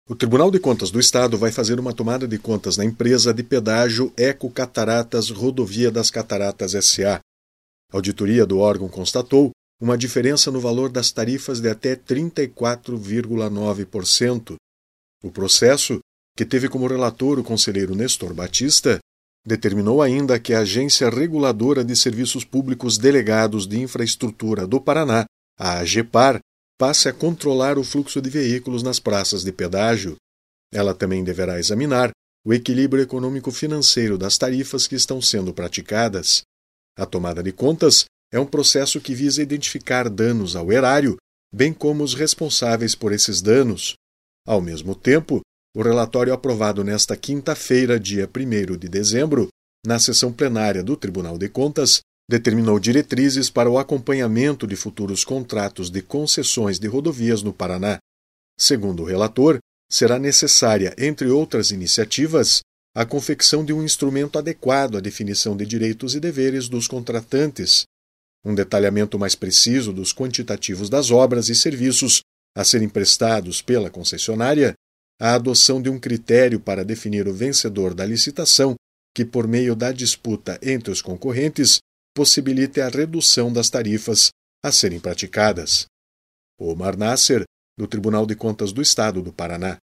O Tribunal de Contas do Estado vai fazer uma tomada de contas na empresa de pedágio Eco Cataratas Rodovia das Cataratas S.A. A auditoria do órgão constatou uma diferença no valor das tarifas de até 34,9%. O processo, que teve como relator o conselheiro Nestor Batista, determinou ainda que a Agência Reguladora de Serviços Públicos Delegados de Infraestrutura do Paraná, a AGEPAR, passe a controlar o fluxo de veículos nas praças de pedágio. Ela também deverá examinar o equilíbrio econômico-financeiro das tarifas que estão sendo praticadas. A tomada de contas é um processo que visa identificar danos ao erário, bem como os responsáveis por esses danos. Ao mesmo tempo, o relatório aprovado nesta quinta-feira, dia 1º de dezembro, na sessão plenária do Tribunal de Contas, determinou diretrizes para o acompanhamento de futuros contratos de concessões de rodovias no Paraná. Segundo o relator, será necessária, entre outras iniciativas, a confecção de um instrumento adequado à definição de direitos e deveres dos contratantes, um detalhamento mais preciso dos quantitativos das obras e serviços a serem prestados pela concessionária, a adoção de um critério para definir o vencedor da licitação que, por meio da disputa entre os concorrentes, possibilite a redução das tarifas a serem praticadas. Omar Nasser, do Tribunal de Contas do Estado do Paraná.